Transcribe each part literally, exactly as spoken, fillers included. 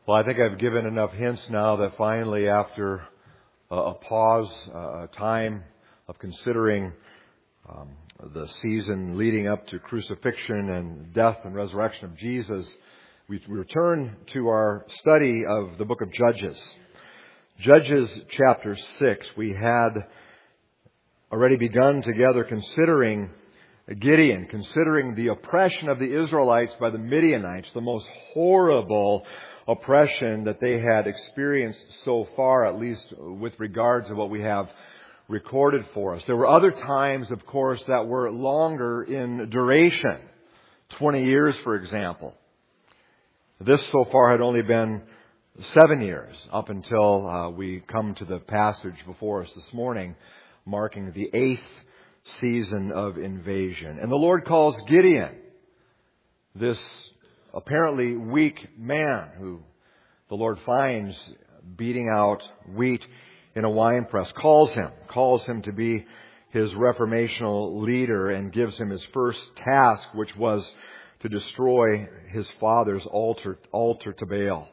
Well, I think I've given enough hints now that finally, after a pause, a time of considering um, the season leading up to crucifixion and death and resurrection of Jesus, we return to our study of the book of Judges. Judges chapter six, we had already begun together considering Gideon, considering the oppression of the Israelites by the Midianites, the most horrible oppression that they had experienced so far, at least with regards to what we have recorded for us. There were other times, of course, that were longer in duration. twenty years, for example. This so far had only been seven years, up until uh, we come to the passage before us this morning, marking the eighth season of invasion. And the Lord calls Gideon, this apparently weak man who the Lord finds beating out wheat in a winepress, calls him, calls him to be his reformational leader and gives him his first task, which was to destroy his father's altar, altar to Baal.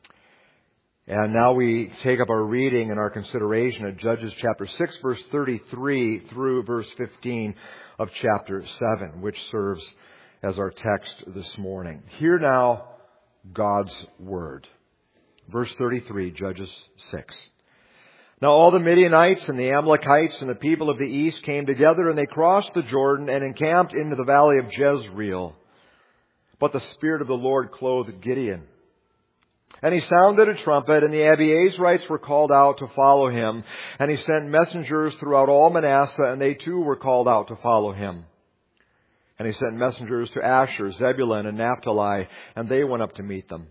And now we take up our reading and our consideration of Judges chapter six, verse thirty-three through verse fifteen of chapter seven, which serves as our text this morning. Hear now God's word. Verse thirty-three, Judges six. Now all the Midianites and the Amalekites and the people of the east came together, and they crossed the Jordan and encamped into the valley of Jezreel. But the Spirit of the Lord clothed Gideon. And he sounded a trumpet, and the Abiezrites were called out to follow him. And he sent messengers throughout all Manasseh, and they too were called out to follow him. And he sent messengers to Asher, Zebulun, and Naphtali, and they went up to meet them.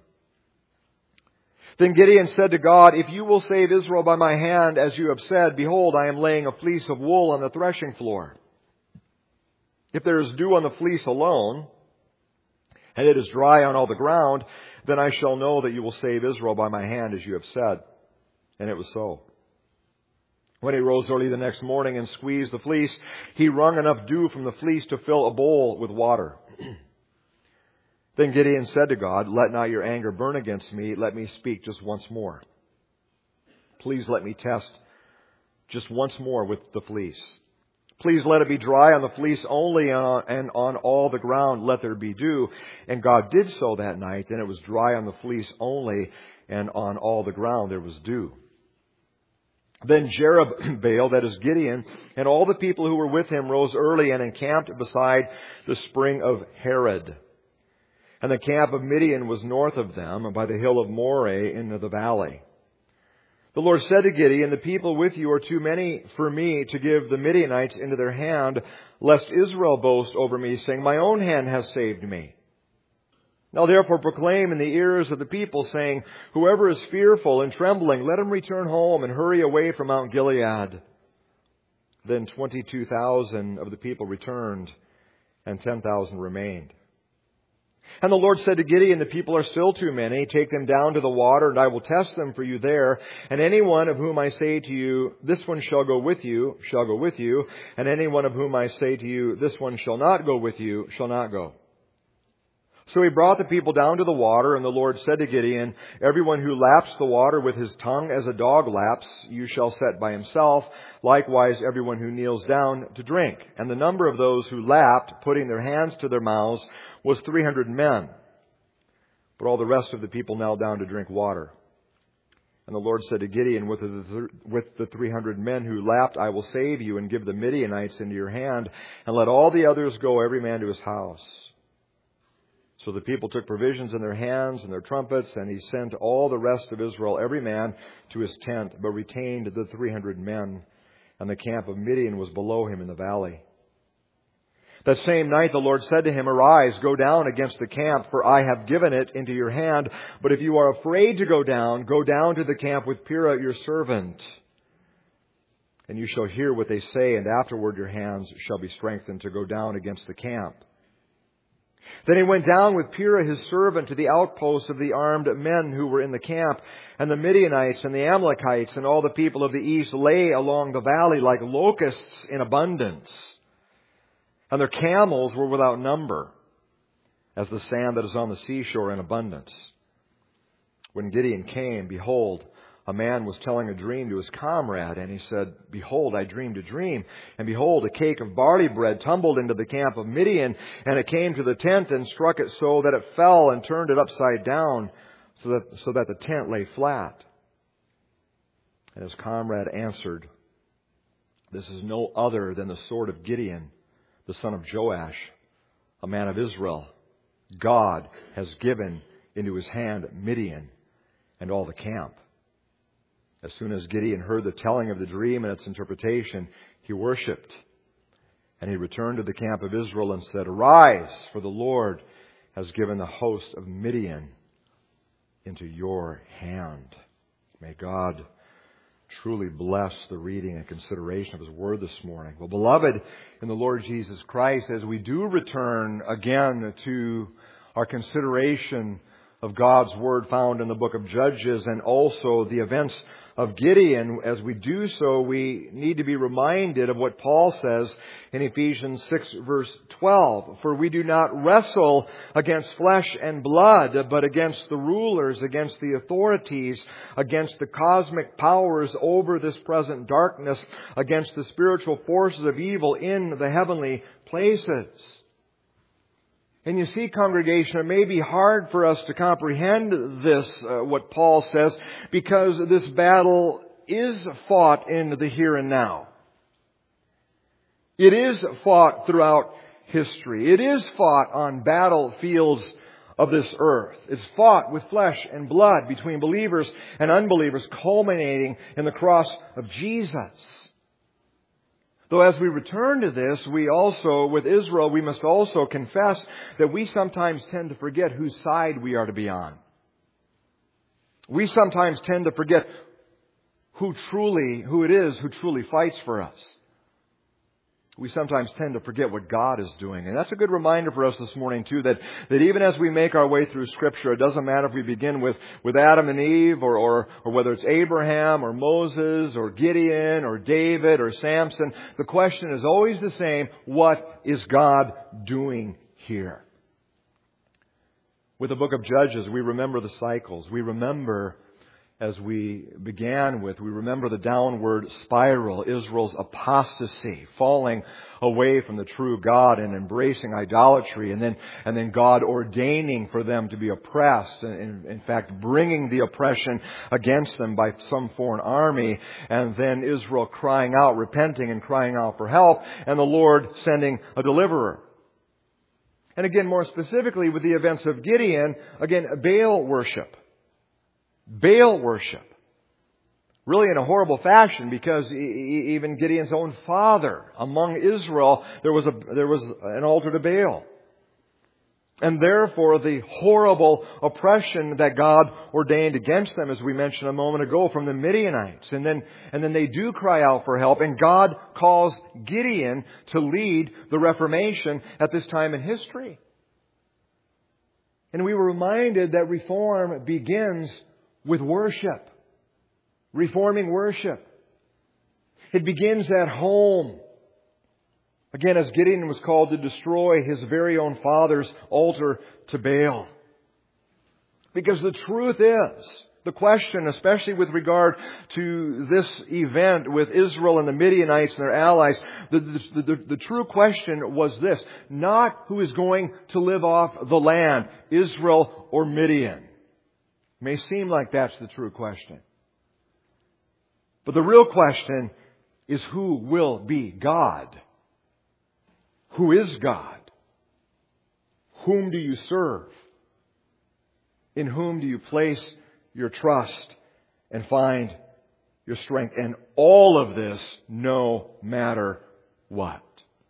Then Gideon said to God, "If you will save Israel by my hand, as you have said, behold, I am laying a fleece of wool on the threshing floor. If there is dew on the fleece alone, and it is dry on all the ground, then I shall know that you will save Israel by my hand, as you have said." And it was so. When he rose early the next morning and squeezed the fleece, he wrung enough dew from the fleece to fill a bowl with water. Then Gideon said to God, "Let not your anger burn against me. Let me speak just once more. Please let me test just once more with the fleece. Please let it be dry on the fleece only, and on all the ground let there be dew." And God did so that night, and it was dry on the fleece only, and on all the ground there was dew. Then Jerubbaal, that is Gideon, and all the people who were with him rose early and encamped beside the spring of Harod. And the camp of Midian was north of them, by the hill of Moreh into the valley. The Lord said to Gideon, "The people with you are too many for me to give the Midianites into their hand, lest Israel boast over me, saying, 'My own hand has saved me.' Now therefore proclaim in the ears of the people, saying, 'Whoever is fearful and trembling, let him return home and hurry away from Mount Gilead.'" Then twenty-two thousand of the people returned, and ten thousand remained. And the Lord said to Gideon, "The people are still too many. Take them down to the water, and I will test them for you there. And any one of whom I say to you, 'This one shall go with you,' shall go with you. And any one of whom I say to you, 'This one shall not go with you,' shall not go." So he brought the people down to the water, and the Lord said to Gideon, "Everyone who laps the water with his tongue as a dog laps, you shall set by himself. Likewise, everyone who kneels down to drink." And the number of those who lapped, putting their hands to their mouths, was three hundred men. But all the rest of the people knelt down to drink water. And the Lord said to Gideon, with the, with the three hundred men who lapped, "I will save you and give the Midianites into your hand, and let all the others go, every man to his house." So the people took provisions in their hands and their trumpets, and he sent all the rest of Israel, every man to his tent, but retained the three hundred men. And the camp of Midian was below him in the valley. That same night the Lord said to him, "Arise, go down against the camp, for I have given it into your hand. But if you are afraid to go down, go down to the camp with Purah your servant. And you shall hear what they say, and afterward your hands shall be strengthened to go down against the camp." Then he went down with Purah his servant to the outposts of the armed men who were in the camp. And the Midianites and the Amalekites and all the people of the east lay along the valley like locusts in abundance. And their camels were without number, as the sand that is on the seashore in abundance. when Gideon came, behold, a man was telling a dream to his comrade, and he said, behold, I dreamed a dream. And behold, a cake of barley bread tumbled into the camp of Midian, and it came to the tent and struck it so that it fell and turned it upside down, so that, so that the tent lay flat. And his comrade answered, this is no other than the sword of Gideon, the son of Joash, a man of Israel. God has given into his hand Midian and all the camp. As soon as Gideon heard the telling of the dream and its interpretation, he worshipped. And he returned to the camp of Israel and said, arise, for the Lord has given the host of Midian into your hand. May God truly bless the reading and consideration of His Word this morning. Well, beloved in the Lord Jesus Christ, as we do return again to our consideration of God's Word found in the book of Judges and also the events of Gideon, as we do so, we need to be reminded of what Paul says in Ephesians six verse twelve. For we do not wrestle against flesh and blood, but against the rulers, against the authorities, against the cosmic powers over this present darkness, against the spiritual forces of evil in the heavenly places. And you see, congregation, it may be hard for us to comprehend this, uh, what Paul says, because this battle is fought in the here and now. It is fought throughout history. It is fought on battlefields of this earth. It's fought with flesh and blood between believers and unbelievers, culminating in the cross of Jesus. Though as we return to this, we also, with Israel, we must also confess that we sometimes tend to forget whose side we are to be on. We sometimes tend to forget who truly, who it is who truly fights for us. We sometimes tend to forget what God is doing. And that's a good reminder for us this morning, too, that, that even as we make our way through Scripture, it doesn't matter if we begin with, with Adam and Eve, or, or, or whether it's Abraham, or Moses, or Gideon, or David, or Samson. The question is always the same: what is God doing here? With the book of Judges, we remember the cycles. We remember, as we began with, we remember the downward spiral, Israel's apostasy, falling away from the true God and embracing idolatry, and then and then God ordaining for them to be oppressed, and in fact bringing the oppression against them by some foreign army, and then Israel crying out, repenting and crying out for help, and the Lord sending a deliverer. And again, more specifically with the events of Gideon, again, Baal worship. Baal worship. Really in a horrible fashion, because even Gideon's own father, among Israel, there was a there was an altar to Baal. And therefore the horrible oppression that God ordained against them, as we mentioned a moment ago, from the Midianites. And then and then they do cry out for help, and God calls Gideon to lead the Reformation at this time in history. And we were reminded that reform begins with worship. Reforming worship. It begins at home. Again, as Gideon was called to destroy his very own father's altar to Baal. Because the truth is, the question, especially with regard to this event with Israel and the Midianites and their allies, the, the, the, the true question was this: not who is going to live off the land, Israel or Midian. It may seem like that's the true question. But the real question is, who will be God? Who is God? Whom do you serve? In whom do you place your trust and find your strength? And all of this, no matter what.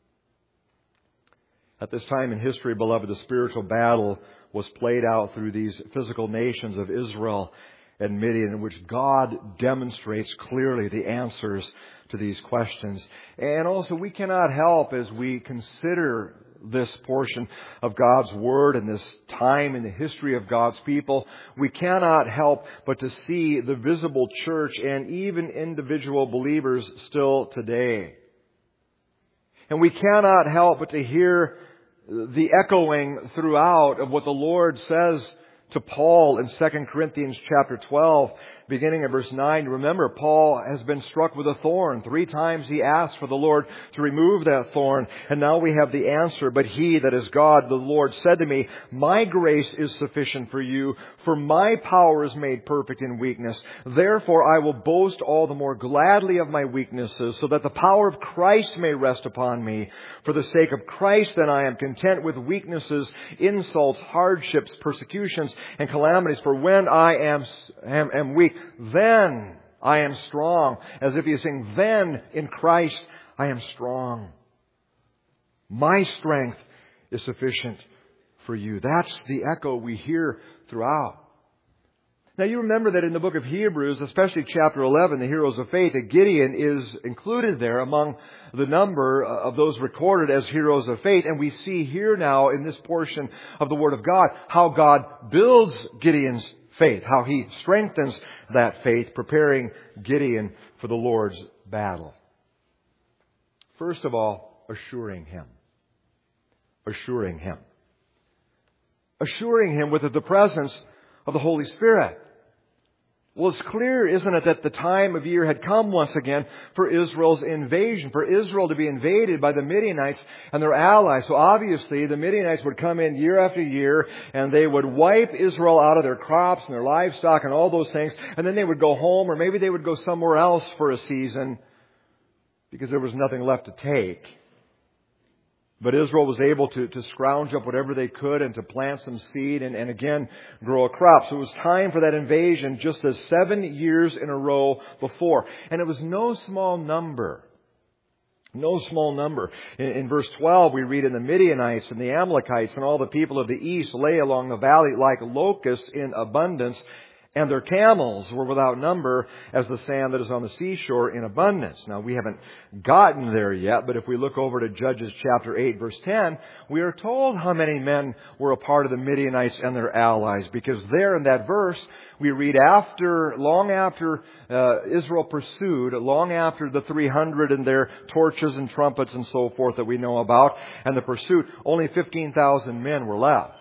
At this time in history, beloved, the spiritual battle was played out through these physical nations of Israel and Midian, in which God demonstrates clearly the answers to these questions. And also, we cannot help, as we consider this portion of God's Word and this time in the history of God's people, we cannot help but to see the visible church and even individual believers still today. And we cannot help but to hear the echoing throughout of what the Lord says to Paul in Second Corinthians chapter twelve, beginning at verse nine. Remember, Paul has been struck with a thorn. Three times he asked for the Lord to remove that thorn. And now we have the answer. But he, that is God, the Lord, said to me, my grace is sufficient for you, for my power is made perfect in weakness. Therefore I will boast all the more gladly of my weaknesses, so that the power of Christ may rest upon me. For the sake of Christ, then, I am content with weaknesses, insults, hardships, persecutions, and calamities. For when I am, am, am weak, then I am strong. As if he is saying, then in Christ I am strong. My strength is sufficient for you. That's the echo we hear throughout. Now you remember that in the book of Hebrews, especially chapter eleven, the heroes of faith, that Gideon is included there among the number of those recorded as heroes of faith. And we see here now in this portion of the Word of God how God builds Gideon's faith, how He strengthens that faith, preparing Gideon for the Lord's battle. First of all, assuring him. Assuring him. Assuring him with the presence of the Holy Spirit. Well, it's clear, isn't it, that the time of year had come once again for Israel's invasion, for Israel to be invaded by the Midianites and their allies. So obviously the Midianites would come in year after year and they would wipe Israel out of their crops and their livestock and all those things. And then they would go home, or maybe they would go somewhere else for a season because there was nothing left to take. But Israel was able to, to scrounge up whatever they could and to plant some seed and, and again grow a crop. So it was time for that invasion just as seven years in a row before. And it was no small number. No small number. In, in verse twelve we read, and the Midianites and the Amalekites and all the people of the east lay along the valley like locusts in abundance. And their camels were without number as the sand that is on the seashore in abundance. Now, we haven't gotten there yet, but if we look over to Judges chapter eight, verse ten, we are told how many men were a part of the Midianites and their allies. Because there in that verse, we read after, long after uh, Israel pursued, long after the three hundred and their torches and trumpets and so forth that we know about, and the pursuit, only fifteen thousand men were left.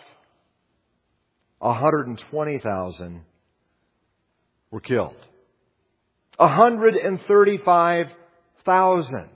one hundred twenty thousand were killed. one hundred thirty-five thousand.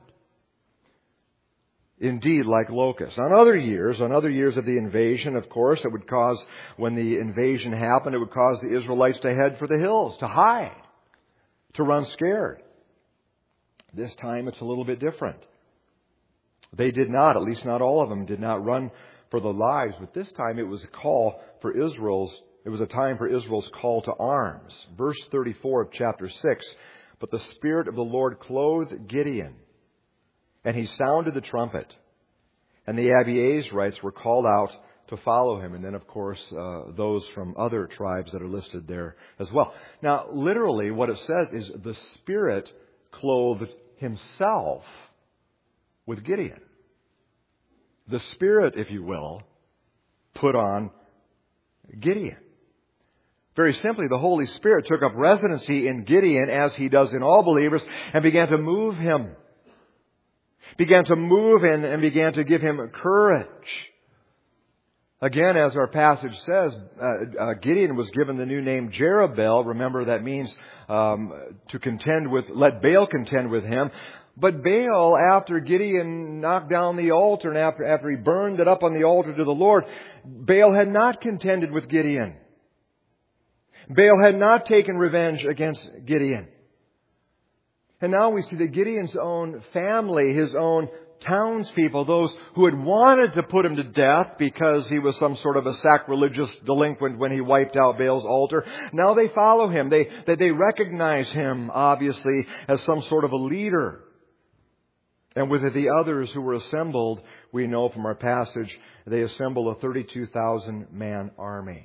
Indeed, like locusts. On other years, on other years of the invasion, of course, it would cause, when the invasion happened, it would cause the Israelites to head for the hills, to hide, to run scared. This time it's a little bit different. They did not, at least not all of them, did not run for their lives. But this time it was a call for Israel's It was a time for Israel's call to arms. Verse thirty-four of chapter six. But the Spirit of the Lord clothed Gideon, and he sounded the trumpet, and the Abiezrites were called out to follow him. And then, of course, uh, those from other tribes that are listed there as well. Now, literally, what it says is the Spirit clothed himself with Gideon. The Spirit, if you will, put on Gideon. Very simply, the Holy Spirit took up residency in Gideon, as He does in all believers, and began to move him. Began to move him and began to give him courage. Again, as our passage says, uh, uh, Gideon was given the new name Jerubbaal. Remember, that means um, to contend with, let Baal contend with him. But Baal, after Gideon knocked down the altar and after, after he burned it up on the altar to the Lord, Baal had not contended with Gideon. Baal had not taken revenge against Gideon. And now we see that Gideon's own family, his own townspeople, those who had wanted to put him to death because he was some sort of a sacrilegious delinquent when he wiped out Baal's altar, now they follow him. They, they, they recognize him, obviously, as some sort of a leader. And with the others who were assembled, we know from our passage, they assemble a thirty-two thousand man army.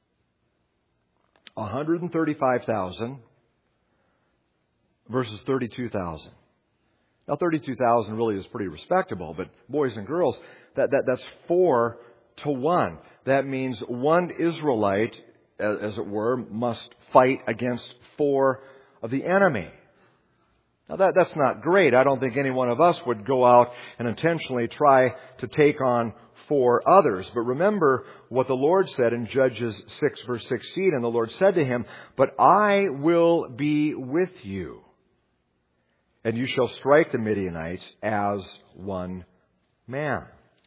one hundred thirty-five thousand versus thirty-two thousand. Now, thirty-two thousand really is pretty respectable, but boys and girls, that, that that's four to one. That means one Israelite, as, as it were, must fight against four of the enemy. Now that, that's not great. I don't think any one of us would go out and intentionally try to take on four others. But remember what the Lord said in Judges six verse sixteen. And the Lord said to him, "But I will be with you, and you shall strike the Midianites as one man."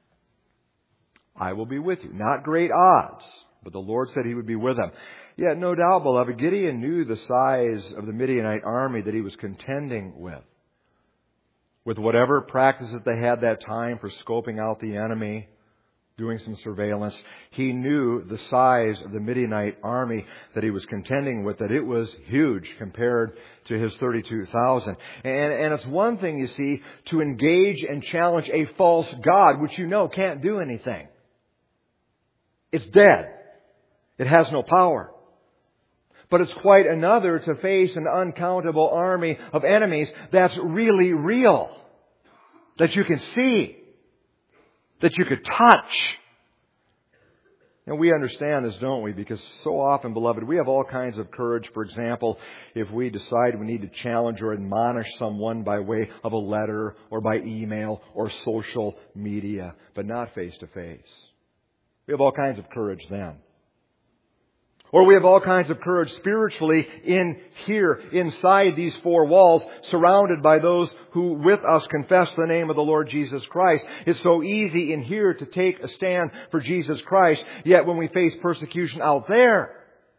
I will be with you. Not great odds, but the Lord said He would be with them. Yet no doubt, beloved, Gideon knew the size of the Midianite army that he was contending with. With whatever practice that they had that time for scoping out the enemy, doing some surveillance, he knew the size of the Midianite army that he was contending with, that it was huge compared to his thirty-two thousand. And, and it's one thing, you see, to engage and challenge a false god, which you know can't do anything. It's dead. It has no power. But it's quite another to face an uncountable army of enemies that's really real, that you can see, that you could touch. And we understand this, don't we? Because so often, beloved, we have all kinds of courage. For example, if we decide we need to challenge or admonish someone by way of a letter or by email or social media, but not face to face. We have all kinds of courage then. Or we have all kinds of courage spiritually in here, inside these four walls, surrounded by those who with us confess the name of the Lord Jesus Christ. It's so easy in here to take a stand for Jesus Christ, yet when we face persecution out there,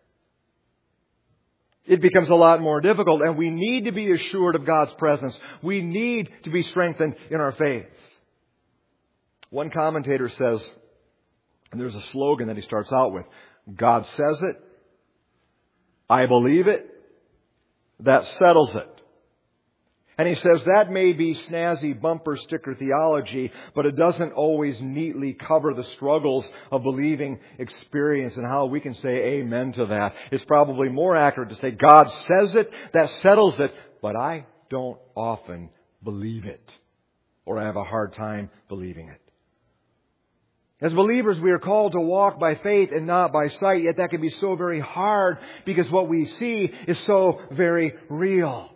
it becomes a lot more difficult, and we need to be assured of God's presence. We need to be strengthened in our faith. One commentator says, and there's a slogan that he starts out with, God says it, I believe it, that settles it. And he says that may be snazzy bumper sticker theology, but it doesn't always neatly cover the struggles of believing experience and how we can say amen to that. It's probably more accurate to say God says it, that settles it, but I don't often believe it, or I have a hard time believing it. As believers, we are called to walk by faith and not by sight, yet that can be so very hard because what we see is so very real.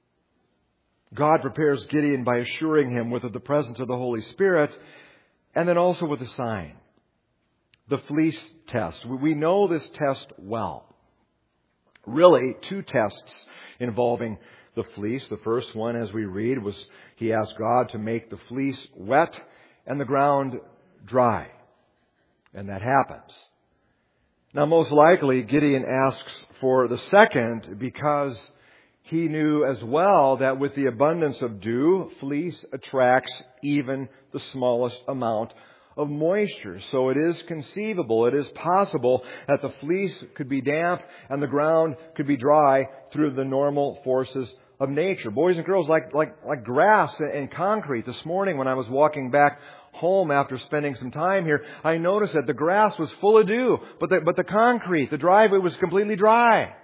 God prepares Gideon by assuring him with the presence of the Holy Spirit and then also with a sign. The fleece test. We know this test well. Really, two tests involving the fleece. The first one, as we read, was he asked God to make the fleece wet and the ground dry. And that happens. Now, most likely, Gideon asks for the second because he knew as well that with the abundance of dew, fleece attracts even the smallest amount of moisture. So it is conceivable, it is possible that the fleece could be damp and the ground could be dry through the normal forces of nature. Boys and girls, like like like grass and concrete. This morning when I was walking back home after spending some time here, I noticed that the grass was full of dew, but the, but the concrete, the driveway was completely dry.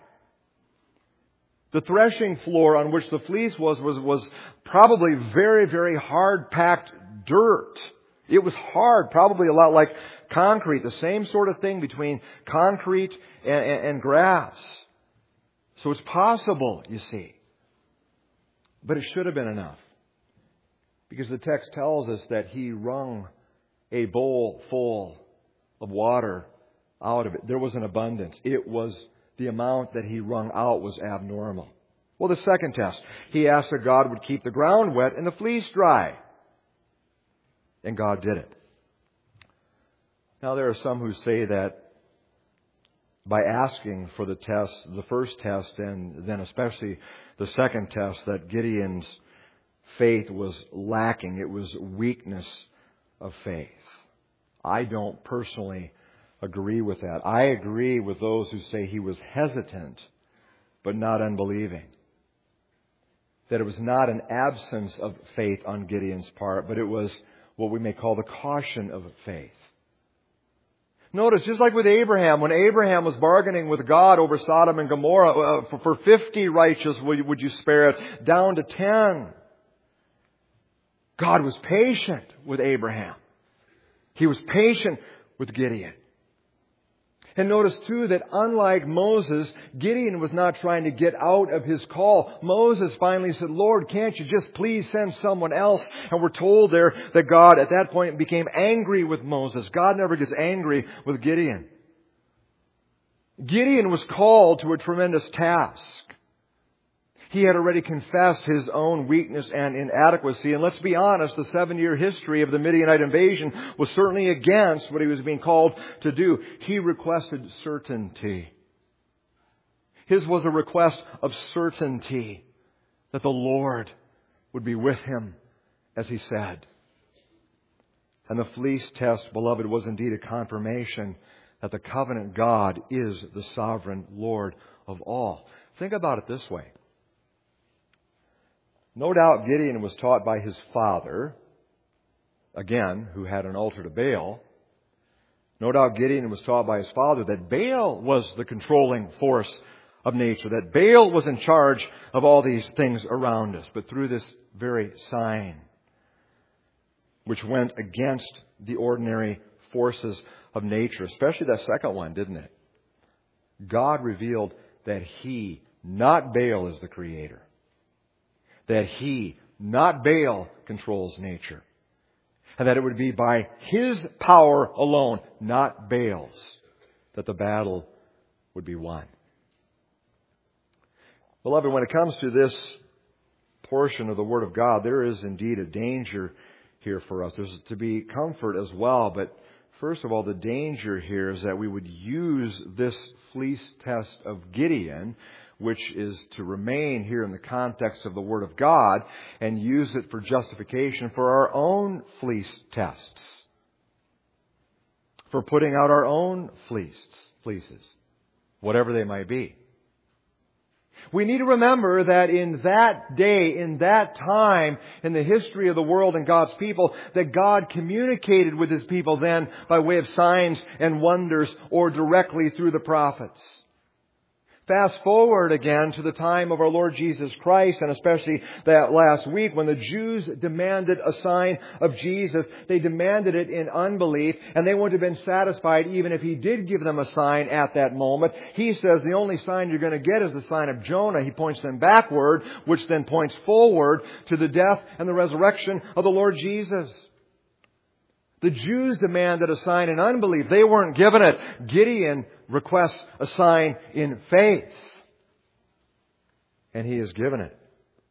The threshing floor on which the fleece was, was, was probably very, very hard packed dirt. It was hard, probably a lot like concrete, the same sort of thing between concrete and, and, and grass. So it's possible, you see. But it should have been enough. Because the text tells us that he wrung a bowl full of water out of it. There was an abundance. It was the amount that he wrung out was abnormal. Well, the second test, he asked that God would keep the ground wet and the fleece dry. And God did it. Now, there are some who say that by asking for the test, the first test, and then especially the second test, that Gideon's faith was lacking. It was weakness of faith. I don't personally agree with that. I agree with those who say he was hesitant, but not unbelieving. That it was not an absence of faith on Gideon's part, but it was what we may call the caution of faith. Notice, just like with Abraham, when Abraham was bargaining with God over Sodom and Gomorrah, uh, for, for fifty righteous would, would you spare it, down to ten. God was patient with Abraham. He was patient with Gideon. And notice too that unlike Moses, Gideon was not trying to get out of his call. Moses finally said, Lord, can't you just please send someone else? And we're told there that God at that point became angry with Moses. God never gets angry with Gideon. Gideon was called to a tremendous task. He had already confessed his own weakness and inadequacy. And let's be honest, the seven-year history of the Midianite invasion was certainly against what he was being called to do. He requested certainty. His was a request of certainty that the Lord would be with him, as he said. And the fleece test, beloved, was indeed a confirmation that the covenant God is the sovereign Lord of all. Think about it this way. No doubt Gideon was taught by his father, again, who had an altar to Baal. No doubt Gideon was taught by his father that Baal was the controlling force of nature, that Baal was in charge of all these things around us. But through this very sign, which went against the ordinary forces of nature, especially that second one, didn't it? God revealed that He, not Baal, is the creator. That He, not Baal, controls nature. And that it would be by His power alone, not Baal's, that the battle would be won. Beloved, when it comes to this portion of the Word of God, there is indeed a danger here for us. There's to be comfort as well, but first of all, the danger here is that we would use this fleece test of Gideon, which is to remain here in the context of the Word of God, and use it for justification for our own fleece tests. For putting out our own fleece, fleeces, whatever they might be. We need to remember that in that day, in that time, in the history of the world and God's people, that God communicated with His people then by way of signs and wonders or directly through the prophets. Fast forward again to the time of our Lord Jesus Christ, and especially that last week when the Jews demanded a sign of Jesus. They demanded it in unbelief, and they wouldn't have been satisfied even if He did give them a sign at that moment. He says the only sign you're going to get is the sign of Jonah. He points them backward, which then points forward to the death and the resurrection of the Lord Jesus. The Jews demanded a sign in unbelief. They weren't given it. Gideon requests a sign in faith. And he is given it.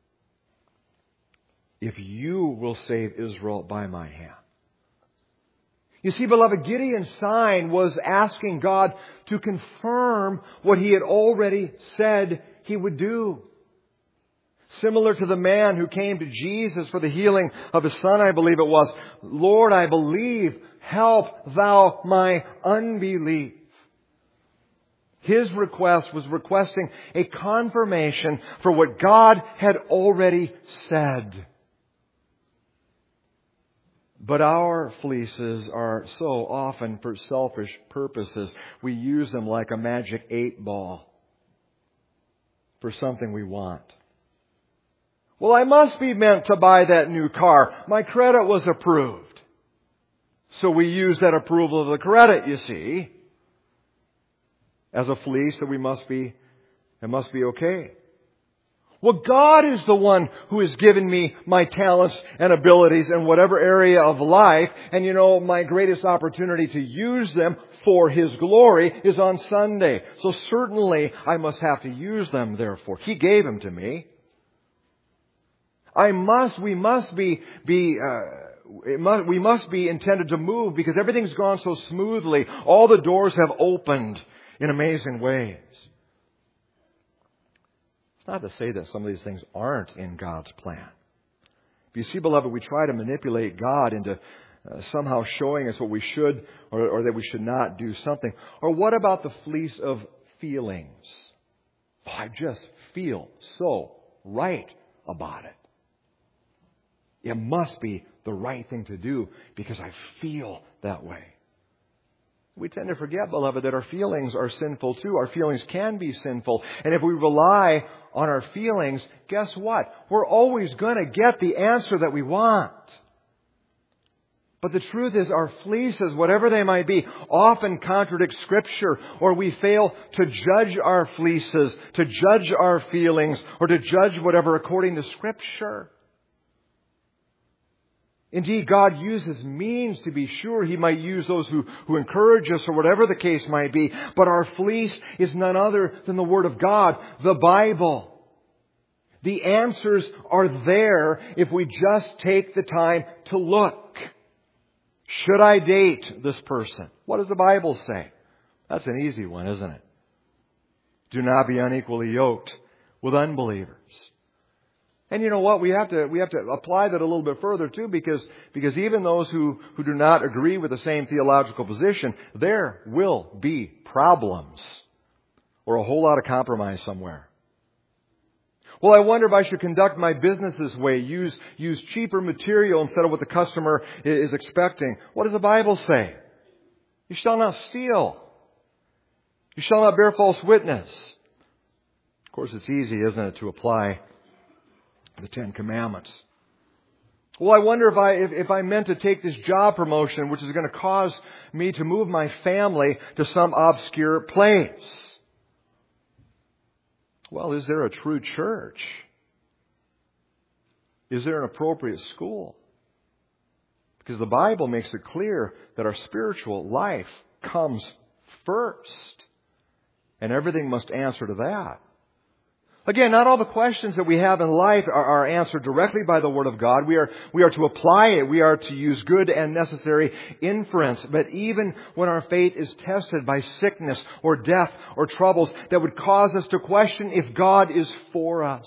If you will save Israel by my hand. You see, beloved, Gideon's sign was asking God to confirm what He had already said He would do. Similar to the man who came to Jesus for the healing of his son, I believe it was. Lord, I believe, help thou my unbelief. His request was requesting a confirmation for what God had already said. But our fleeces are so often for selfish purposes. We use them like a magic eight ball for something we want. Well, I must be meant to buy that new car. My credit was approved. So we use that approval of the credit, you see, as a fleece that we must be, it must be okay. Well, God is the one who has given me my talents and abilities in whatever area of life. And you know, my greatest opportunity to use them for His glory is on Sunday. So certainly I must have to use them, therefore. He gave them to me. I must, we must be, be, uh, it must, we must be intended to move because everything's gone so smoothly. All the doors have opened in amazing ways. It's not to say that some of these things aren't in God's plan. But you see, beloved, we try to manipulate God into uh, somehow showing us what we should or, or that we should not do something. Or what about the fleece of feelings? Oh, I just feel so right about it. It must be the right thing to do because I feel that way. We tend to forget, beloved, that our feelings are sinful too. Our feelings can be sinful. And if we rely on our feelings, guess what? We're always going to get the answer that we want. But the truth is our fleeces, whatever they might be, often contradict Scripture, or we fail to judge our fleeces, to judge our feelings, or to judge whatever according to Scripture. Indeed, God uses means, to be sure. He might use those who, who encourage us, or whatever the case might be. But our fleece is none other than the Word of God, the Bible. The answers are there if we just take the time to look. Should I date this person? What does the Bible say? That's an easy one, isn't it? Do not be unequally yoked with unbelievers. And you know what? We have to we have to apply that a little bit further too, because because even those who, who do not agree with the same theological position, there will be problems or a whole lot of compromise somewhere. Well, I wonder if I should conduct my business this way, use, use cheaper material instead of what the customer is expecting. What does the Bible say? You shall not steal. You shall not bear false witness. Of course, it's easy, isn't it, to apply the Ten Commandments. Well, I wonder if I, if, if I meant to take this job promotion, which is going to cause me to move my family to some obscure place. Well, is there a true church? Is there an appropriate school? Because the Bible makes it clear that our spiritual life comes first. And everything must answer to that. Again, not all the questions that we have in life are, are answered directly by the Word of God. We are, we are to apply it. We are to use good and necessary inference. But even when our faith is tested by sickness or death or troubles that would cause us to question if God is for us,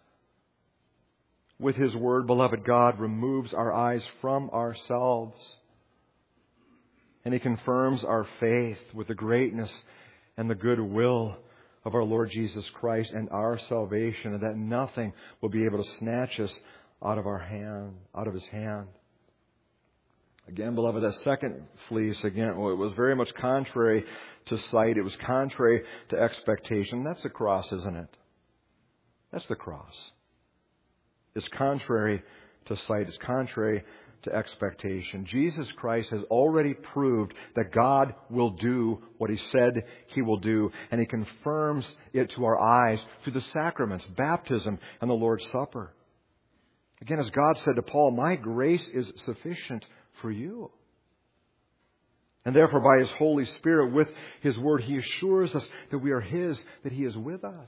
with His Word, beloved, God removes our eyes from ourselves. And He confirms our faith with the greatness and the goodwill of our Lord Jesus Christ and our salvation, and that nothing will be able to snatch us out of our hand, out of His hand. Again, beloved, that second fleece, again, well, it was very much contrary to sight. It was contrary to expectation. That's the cross, isn't it? That's the cross. It's contrary to sight. It's contrary to expectation. Jesus Christ has already proved that God will do what He said He will do, and He confirms it to our eyes through the sacraments, baptism, and the Lord's Supper. Again, as God said to Paul, my grace is sufficient for you. And therefore, by His Holy Spirit, with His Word, He assures us that we are His, that He is with us.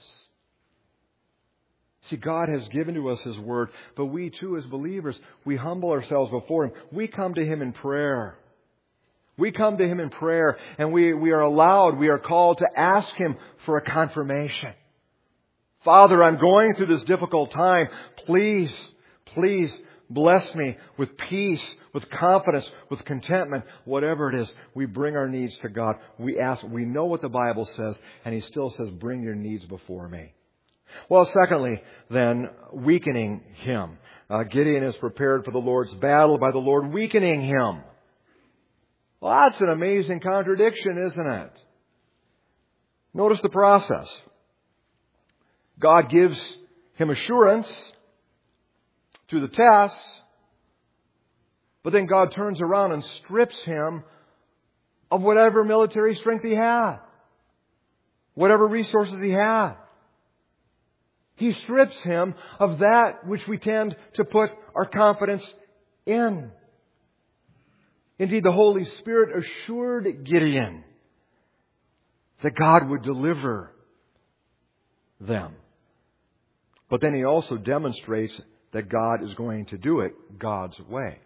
See, God has given to us His Word, but we too, as believers, we humble ourselves before Him. We come to Him in prayer. We come to Him in prayer, and we, we are allowed, we are called to ask Him for a confirmation. Father, I'm going through this difficult time. Please, please bless me with peace, with confidence, with contentment, whatever it is. We bring our needs to God. We ask, we know what the Bible says, and He still says, bring your needs before me. Well, secondly, then, weakening him. Uh, Gideon is prepared for the Lord's battle by the Lord weakening him. Well, that's an amazing contradiction, isn't it? Notice the process. God gives him assurance through the tests, but then God turns around and strips him of whatever military strength he had, whatever resources he had. He strips him of that which we tend to put our confidence in. Indeed, the Holy Spirit assured Gideon that God would deliver them. But then He also demonstrates that God is going to do it God's way.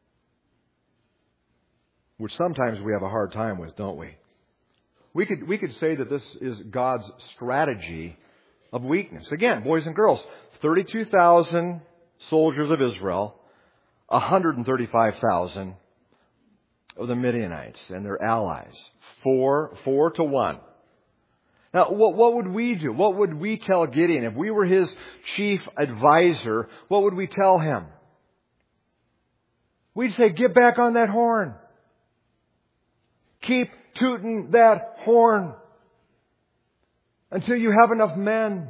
Which sometimes we have a hard time with, don't we? We could, we could say that this is God's strategy of weakness. Again, boys and girls, thirty-two thousand soldiers of Israel, one hundred thirty-five thousand of the Midianites and their allies. Four, four to one. Now, what, what would we do? What would we tell Gideon? If we were his chief advisor, what would we tell him? We'd say, get back on that horn. Keep tooting that horn until you have enough men.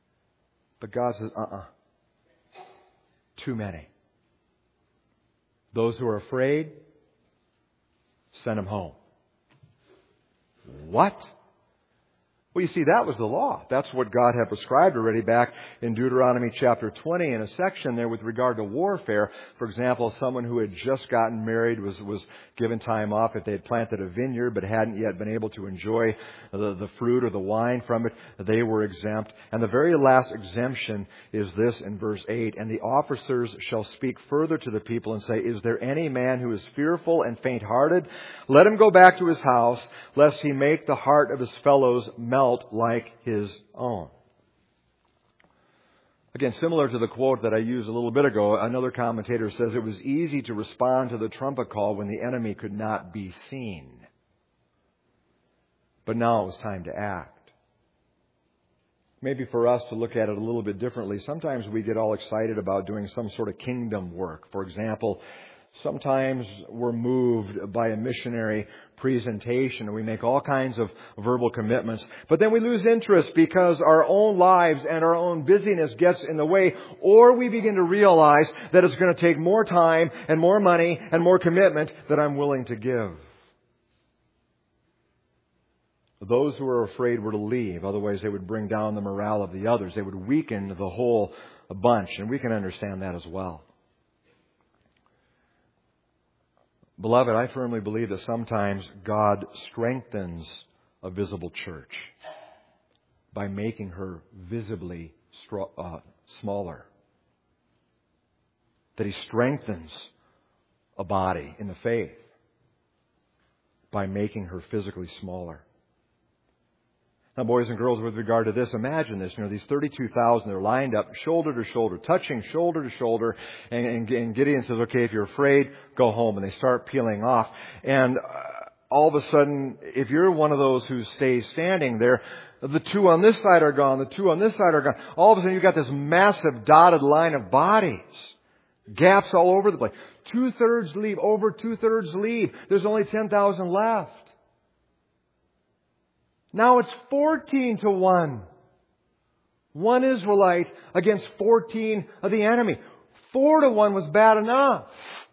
But God says, uh-uh. Too many. Those who are afraid, send them home. What? Well, you see, that was the law. That's what God had prescribed already back in Deuteronomy chapter twenty, in a section there with regard to warfare. For example, someone who had just gotten married was, was given time off if they had planted a vineyard but hadn't yet been able to enjoy the, the fruit or the wine from it. They were exempt. And the very last exemption is this in verse eight. And the officers shall speak further to the people and say, is there any man who is fearful and faint-hearted? Let him go back to his house, lest he make the heart of his fellows melt like his own. Again, similar to the quote that I used a little bit ago, another commentator says it was easy to respond to the trumpet call when the enemy could not be seen. But now it was time to act. Maybe for us to look at it a little bit differently, sometimes we get all excited about doing some sort of kingdom work. For example, sometimes we're moved by a missionary presentation and we make all kinds of verbal commitments. But then we lose interest because our own lives and our own busyness gets in the way. Or we begin to realize that it's going to take more time and more money and more commitment that I'm willing to give. Those who are afraid were to leave. Otherwise they would bring down the morale of the others. They would weaken the whole bunch. And we can understand that as well. Beloved, I firmly believe that sometimes God strengthens a visible church by making her visibly stro- uh, smaller. That He strengthens a body in the faith by making her physically smaller. Now, boys and girls, with regard to this, imagine this. You know, these thirty-two thousand, they're lined up shoulder to shoulder, touching shoulder to shoulder. And, and, and Gideon says, okay, if you're afraid, go home. And they start peeling off. And uh, all of a sudden, if you're one of those who stays standing there, the two on this side are gone, the two on this side are gone. All of a sudden, you've got this massive dotted line of bodies. Gaps all over the place. Two-thirds leave, over two-thirds leave. There's only ten thousand left. Now it's fourteen to one. One Israelite against fourteen of the enemy. Four to one was bad enough.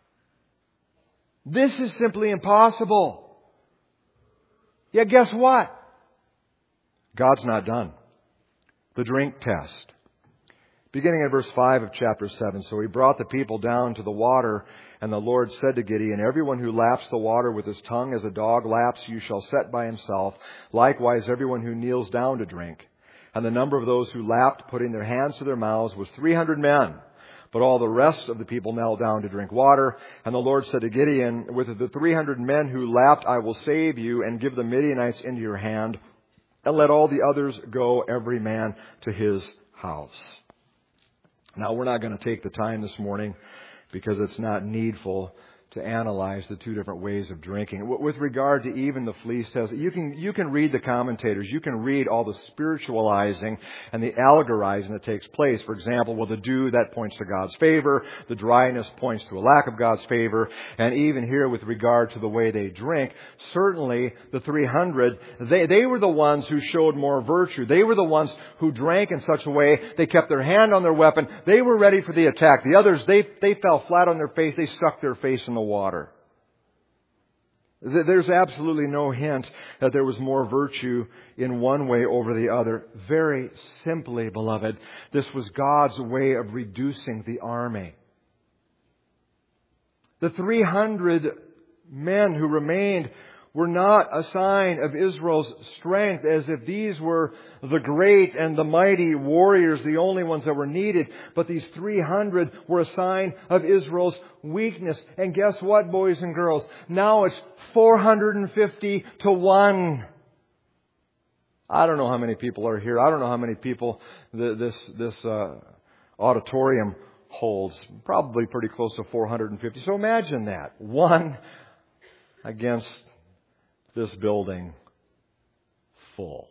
This is simply impossible. Yet guess what? God's not done. The drink test. Beginning at verse five of chapter seven. So he brought the people down to the water, and the Lord said to Gideon, everyone who laps the water with his tongue as a dog laps, you shall set by himself. Likewise, everyone who kneels down to drink. And the number of those who lapped, putting their hands to their mouths, was three hundred men. But all the rest of the people knelt down to drink water. And the Lord said to Gideon, with the three hundred men who lapped, I will save you and give the Midianites into your hand. And let all the others go, every man to his house. Now, we're not going to take the time this morning because it's not needful to analyze the two different ways of drinking. With regard to even the fleece test, you can, you can read the commentators. You can read all the spiritualizing and the allegorizing that takes place. For example, well, the dew, that points to God's favor. The dryness points to a lack of God's favor. And even here with regard to the way they drink, certainly the three hundred, they, they were the ones who showed more virtue. They were the ones who drank in such a way they kept their hand on their weapon. They were ready for the attack. The others, they, they fell flat on their face. They stuck their face in the water. There's absolutely no hint that there was more virtue in one way over the other. Very simply, beloved, this was God's way of reducing the army. The three hundred men who remained were not a sign of Israel's strength, as if these were the great and the mighty warriors, the only ones that were needed. But these three hundred were a sign of Israel's weakness. And guess what, boys and girls? Now it's four hundred fifty to one. I don't know how many people are here. I don't know how many people this, this uh, auditorium holds. Probably pretty close to four hundred fifty. So imagine that. One against this building full.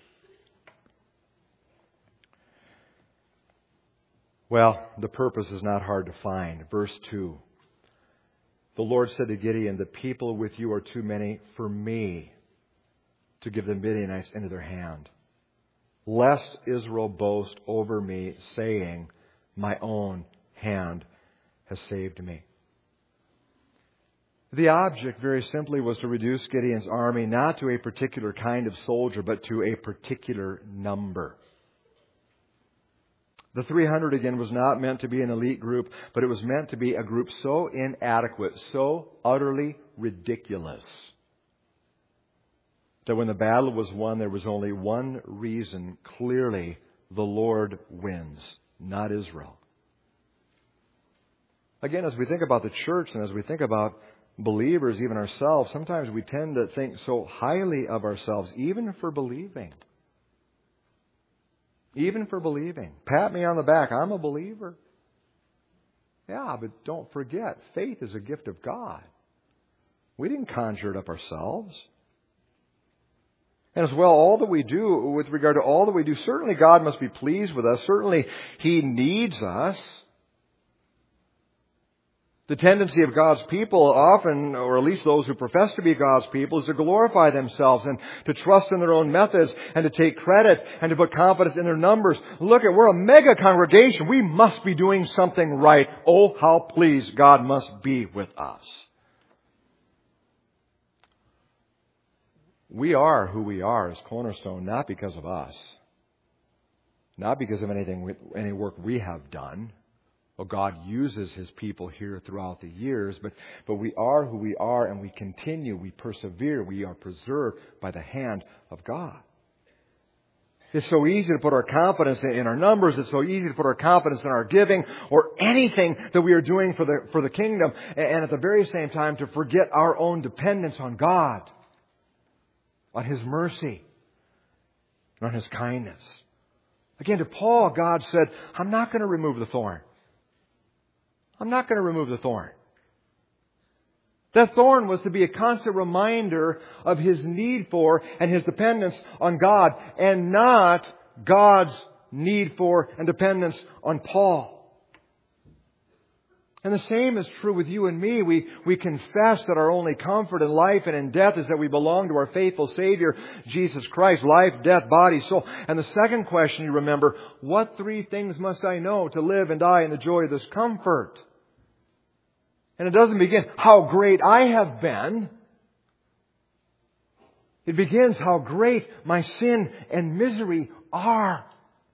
Well, the purpose is not hard to find. Verse two. The Lord said to Gideon, the people with you are too many for me to give the Midianites into their hand, lest Israel boast over me, saying, my own hand has saved me. The object, very simply, was to reduce Gideon's army not to a particular kind of soldier, but to a particular number. The three hundred, again, was not meant to be an elite group, but it was meant to be a group so inadequate, so utterly ridiculous, that when the battle was won, there was only one reason. Clearly, the Lord wins, not Israel. Again, as we think about the church and as we think about believers, even ourselves, sometimes we tend to think so highly of ourselves, even for believing. Even for believing. Pat me on the back. I'm a believer. Yeah, but don't forget, faith is a gift of God. We didn't conjure it up ourselves. And as well, all that we do, with regard to all that we do, certainly God must be pleased with us. Certainly He needs us. The tendency of God's people often, or at least those who profess to be God's people, is to glorify themselves and to trust in their own methods and to take credit and to put confidence in their numbers. Look, at we're a mega congregation. We must be doing something right. Oh, how pleased God must be with us. We are who we are as Cornerstone, not because of us. Not because of anything, any work we have done. Well, God uses His people here throughout the years, but, but we are who we are, and we continue, we persevere, we are preserved by the hand of God. It's so easy to put our confidence in our numbers. It's so easy to put our confidence in our giving or anything that we are doing for the, for the kingdom, and at the very same time to forget our own dependence on God, on His mercy, and on His kindness. Again, to Paul, God said, I'm not going to remove the thorn. I'm not going to remove the thorn. That thorn was to be a constant reminder of his need for and his dependence on God, and not God's need for and dependence on Paul. And the same is true with you and me. We, we confess that our only comfort in life and in death is that we belong to our faithful Savior, Jesus Christ, life, death, body, soul. And the second question you remember, what three things must I know to live and die in the joy of this comfort? And it doesn't begin, how great I have been. It begins, how great my sin and misery are.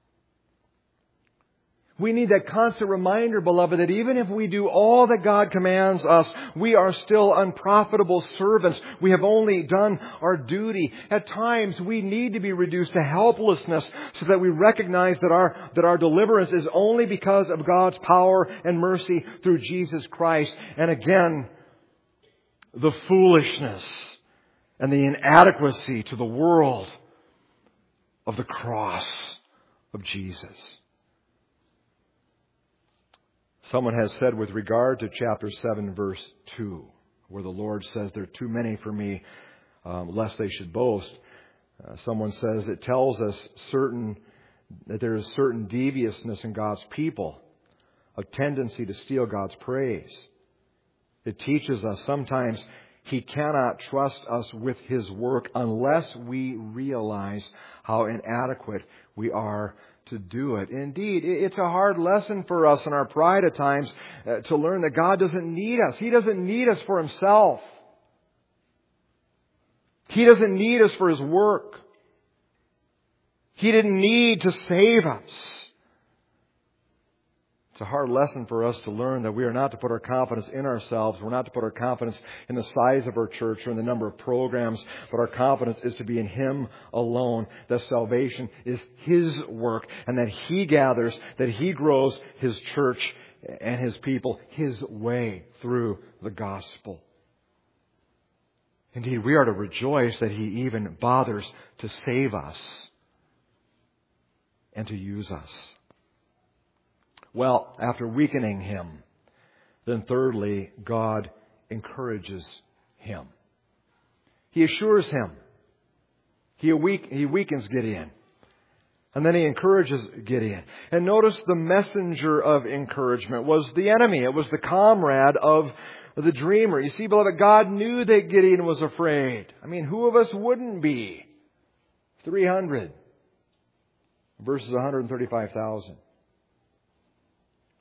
We need that constant reminder, beloved, that even if we do all that God commands us, we are still unprofitable servants. We have only done our duty. At times, we need to be reduced to helplessness so that we recognize that our, that our deliverance is only because of God's power and mercy through Jesus Christ. And again, the foolishness and the inadequacy to the world of the cross of Jesus. Someone has said with regard to chapter seven, verse two, where the Lord says, there are too many for me, um, lest they should boast. Uh, someone says it tells us certain that there is certain deviousness in God's people, a tendency to steal God's praise. It teaches us sometimes He cannot trust us with His work unless we realize how inadequate we are to do it. Indeed, it's a hard lesson for us in our pride at times uh, to learn that God doesn't need us. He doesn't need us for Himself. He doesn't need us for His work. He didn't need to save us. It's a hard lesson for us to learn that we are not to put our confidence in ourselves. We're not to put our confidence in the size of our church or in the number of programs, but our confidence is to be in Him alone. That salvation is His work, and that He gathers, that He grows His church and His people His way through the gospel. Indeed, we are to rejoice that He even bothers to save us and to use us. Well, after weakening him, then thirdly, God encourages him. He assures him. He, weak, he weakens Gideon. And then he encourages Gideon. And notice the messenger of encouragement was the enemy. It was the comrade of the dreamer. You see, beloved, God knew that Gideon was afraid. I mean, who of us wouldn't be? three hundred versus one hundred thirty-five thousand.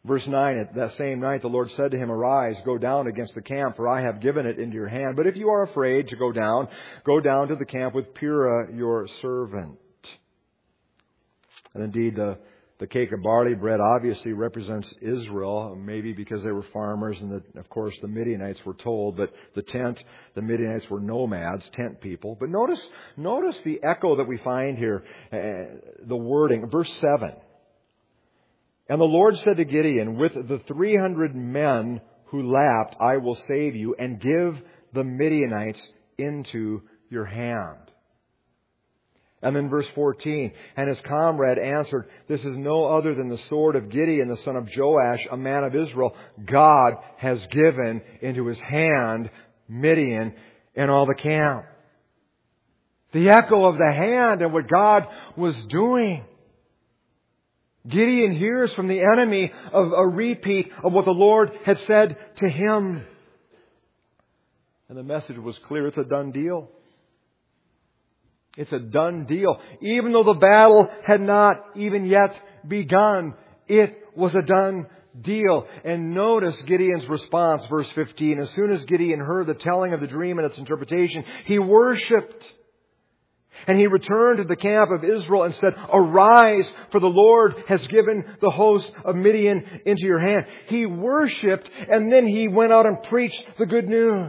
Verse nine, at that same night the Lord said to him, Arise, go down against the camp, for I have given it into your hand. But if you are afraid to go down, go down to the camp with Purah your servant. And indeed, the, the cake of barley bread obviously represents Israel, maybe because they were farmers, and the, of course the Midianites were told. But the tent, the Midianites were nomads, tent people. But notice, notice the echo that we find here, uh, the wording, verse seven. And the Lord said to Gideon, with the three hundred men who lapped, I will save you and give the Midianites into your hand. And then verse fourteen, and his comrade answered, This is no other than the sword of Gideon, the son of Joash, a man of Israel. God has given into his hand Midian and all the camp. The echo of the hand and what God was doing. Gideon hears from the enemy of a repeat of what the Lord had said to him. And the message was clear. It's a done deal. It's a done deal. Even though the battle had not even yet begun, it was a done deal. And notice Gideon's response, verse fifteen. As soon as Gideon heard the telling of the dream and its interpretation, he worshipped. And he returned to the camp of Israel and said, Arise, for the Lord has given the host of Midian into your hand. He worshipped, and then he went out and preached the good news.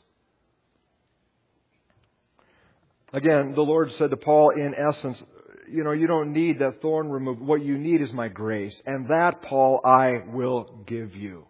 Again, the Lord said to Paul, in essence, you know, you don't need that thorn removed. What you need is my grace. And that, Paul, I will give you.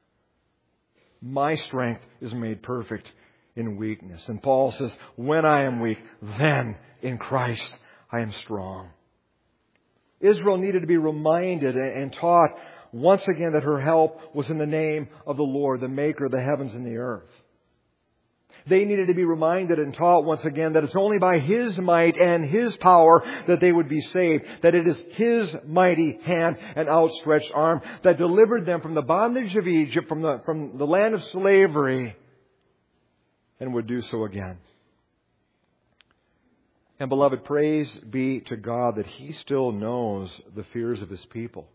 My strength is made perfect in weakness. And Paul says, when I am weak, then in Christ I am strong. Israel needed to be reminded and taught once again that her help was in the name of the Lord, the maker of the heavens and the earth. They needed to be reminded and taught once again that it's only by His might and His power that they would be saved. That it is His mighty hand and outstretched arm that delivered them from the bondage of Egypt, from the, from the land of slavery, and would do so again. And beloved, praise be to God that He still knows the fears of His people.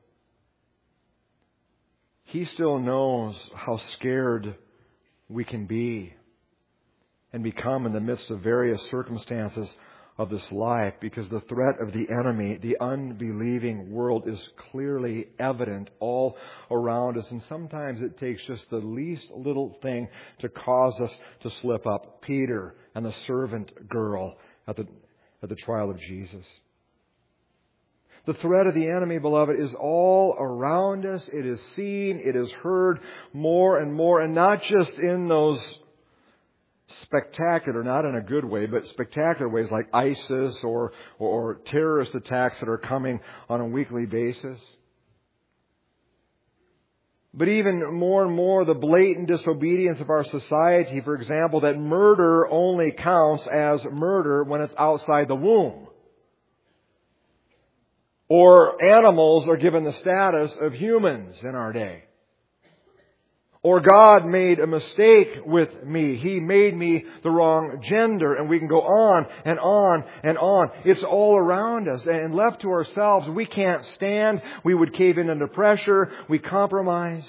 He still knows how scared we can be and become in the midst of various circumstances of this life, because the threat of the enemy, the unbelieving world, is clearly evident all around us. And sometimes it takes just the least little thing to cause us to slip up. Peter and the servant girl at the, at the trial of Jesus. The threat of the enemy, beloved, is all around us. It is seen, it is heard more and more, and not just in those spectacular, not in a good way, but spectacular ways like ISIS or, or, or terrorist attacks that are coming on a weekly basis. But even more and more, the blatant disobedience of our society, for example, that murder only counts as murder when it's outside the womb. Or animals are given the status of humans in our day. Or God made a mistake with me. He made me the wrong gender. And we can go on and on and on. It's all around us. And left to ourselves, we can't stand. We would cave in under pressure. We compromise.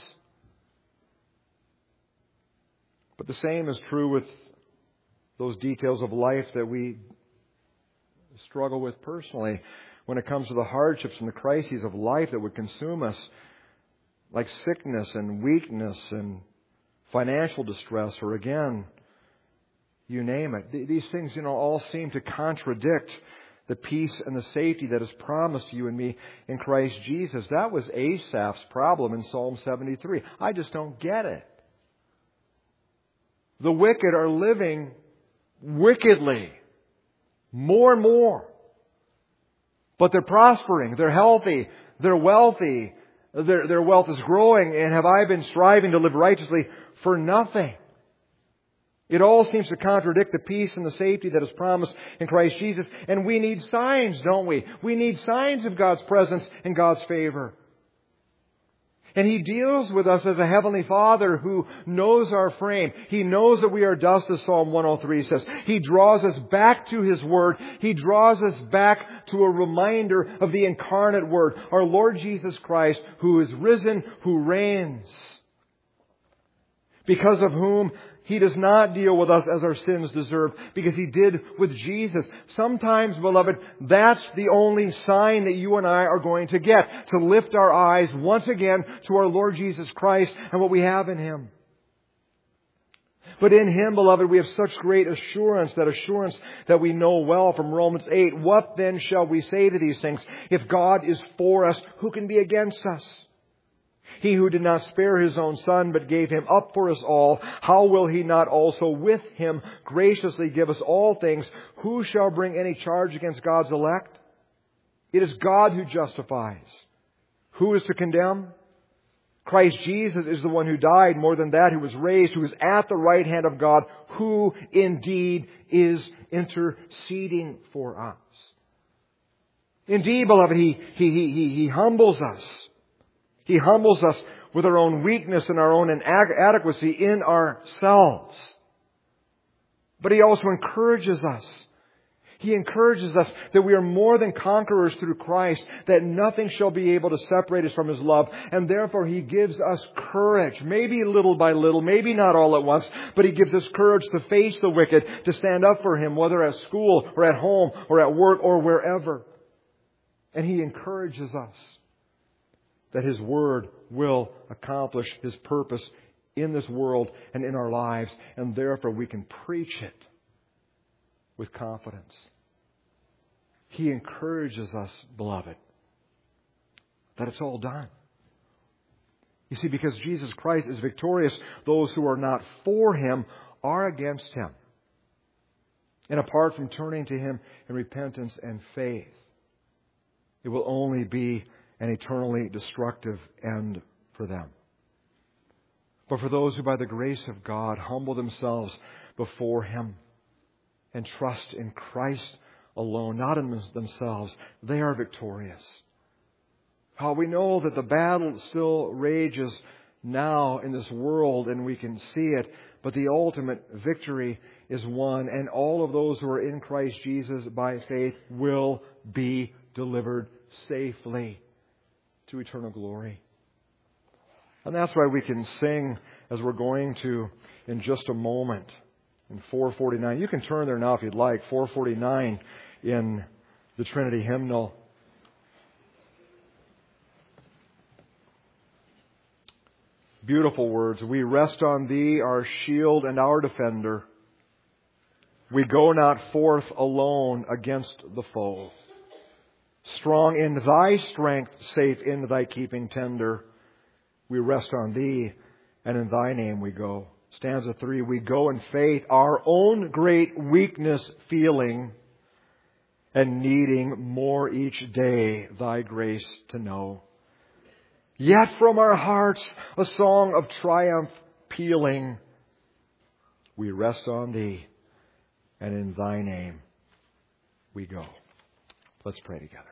But the same is true with those details of life that we struggle with personally. When it comes to the hardships and the crises of life that would consume us, like sickness and weakness and financial distress, or again, you name it. These things, you know, all seem to contradict the peace and the safety that is promised to you and me in Christ Jesus. That was Asaph's problem in Psalm seventy-three. I just don't get it. The wicked are living wickedly, more and more. But they're prospering, they're healthy, they're wealthy. Their, their wealth is growing, and have I been striving to live righteously for nothing? It all seems to contradict the peace and the safety that is promised in Christ Jesus. And we need signs, don't we? We need signs of God's presence and God's favor. And He deals with us as a Heavenly Father who knows our frame. He knows that we are dust, as Psalm one oh three says. He draws us back to His Word. He draws us back to a reminder of the incarnate Word, our Lord Jesus Christ, who is risen, who reigns. Because of whom He does not deal with us as our sins deserve, because He did with Jesus. Sometimes, beloved, that's the only sign that you and I are going to get, to lift our eyes once again to our Lord Jesus Christ and what we have in Him. But in Him, beloved, we have such great assurance, that assurance that we know well from Romans eight. What then shall we say to these things? If God is for us, who can be against us? He who did not spare His own Son, but gave Him up for us all, how will He not also with Him graciously give us all things? Who shall bring any charge against God's elect? It is God who justifies. Who is to condemn? Christ Jesus is the one who died, more than that, who was raised, who is at the right hand of God, who indeed is interceding for us. Indeed, beloved, He, he, he, he humbles us. He humbles us with our own weakness and our own inadequacy in ourselves. But He also encourages us. He encourages us that we are more than conquerors through Christ, that nothing shall be able to separate us from His love. And therefore He gives us courage, maybe little by little, maybe not all at once, but He gives us courage to face the wicked, to stand up for him, whether at school or at home or at work or wherever. And He encourages us that His Word will accomplish His purpose in this world and in our lives. And therefore we can preach it with confidence. He encourages us, beloved, that it's all done. You see, because Jesus Christ is victorious, those who are not for Him are against Him. And apart from turning to Him in repentance and faith, it will only be an eternally destructive end for them. But for those who by the grace of God humble themselves before Him and trust in Christ alone, not in themselves, they are victorious. How we know that the battle still rages now in this world and we can see it, but the ultimate victory is won, and all of those who are in Christ Jesus by faith will be delivered safely to eternal glory. And that's why we can sing, as we're going to in just a moment, in four forty-nine. You can turn there now if you'd like. four forty-nine in the Trinity hymnal. Beautiful words. We rest on Thee, our shield and our defender. We go not forth alone against the foe. Strong in Thy strength, safe in Thy keeping tender. We rest on Thee, and in Thy name we go. Stanza three, we go in faith, our own great weakness feeling, and needing more each day Thy grace to know. Yet from our hearts a song of triumph pealing, we rest on Thee, and in Thy name we go. Let's pray together.